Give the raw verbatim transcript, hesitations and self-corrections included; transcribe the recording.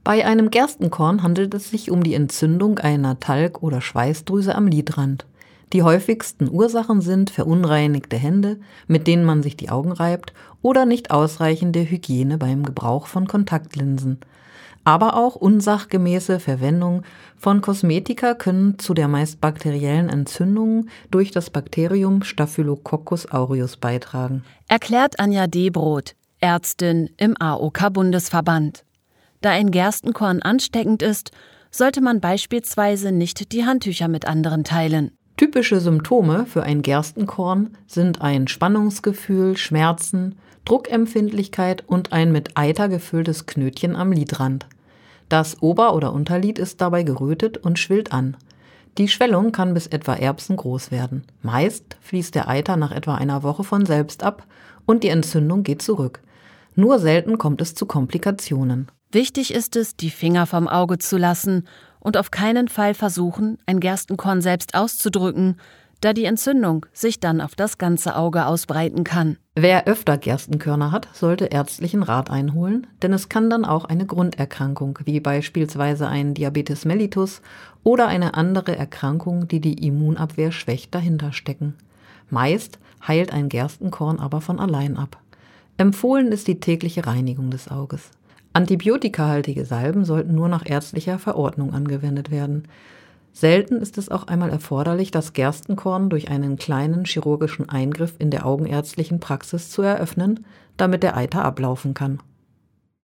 Bei einem Gerstenkorn handelt es sich um die Entzündung einer Talg- oder Schweißdrüse am Lidrand. Die häufigsten Ursachen sind verunreinigte Hände, mit denen man sich die Augen reibt, oder nicht ausreichende Hygiene beim Gebrauch von Kontaktlinsen. Aber auch unsachgemäße Verwendung von Kosmetika können zu der meist bakteriellen Entzündung durch das Bakterium Staphylococcus aureus beitragen. Erklärt Anja Debroth, Ärztin im A O K-Bundesverband. Da ein Gerstenkorn ansteckend ist, sollte man beispielsweise nicht die Handtücher mit anderen teilen. Typische Symptome für ein Gerstenkorn sind ein Spannungsgefühl, Schmerzen, Druckempfindlichkeit und ein mit Eiter gefülltes Knötchen am Lidrand. Das Ober- oder Unterlid ist dabei gerötet und schwillt an. Die Schwellung kann bis etwa erbsengroß werden. Meist fließt der Eiter nach etwa einer Woche von selbst ab und die Entzündung geht zurück. Nur selten kommt es zu Komplikationen. Wichtig ist es, die Finger vom Auge zu lassen und auf keinen Fall versuchen, ein Gerstenkorn selbst auszudrücken, da die Entzündung sich dann auf das ganze Auge ausbreiten kann. Wer öfter Gerstenkörner hat, sollte ärztlichen Rat einholen, denn es kann dann auch eine Grunderkrankung, wie beispielsweise ein Diabetes mellitus oder eine andere Erkrankung, die die Immunabwehr schwächt, dahinter stecken. Meist heilt ein Gerstenkorn aber von allein ab. Empfohlen ist die tägliche Reinigung des Auges. Antibiotikahaltige Salben sollten nur nach ärztlicher Verordnung angewendet werden. Selten ist es auch einmal erforderlich, das Gerstenkorn durch einen kleinen chirurgischen Eingriff in der augenärztlichen Praxis zu eröffnen, damit der Eiter ablaufen kann.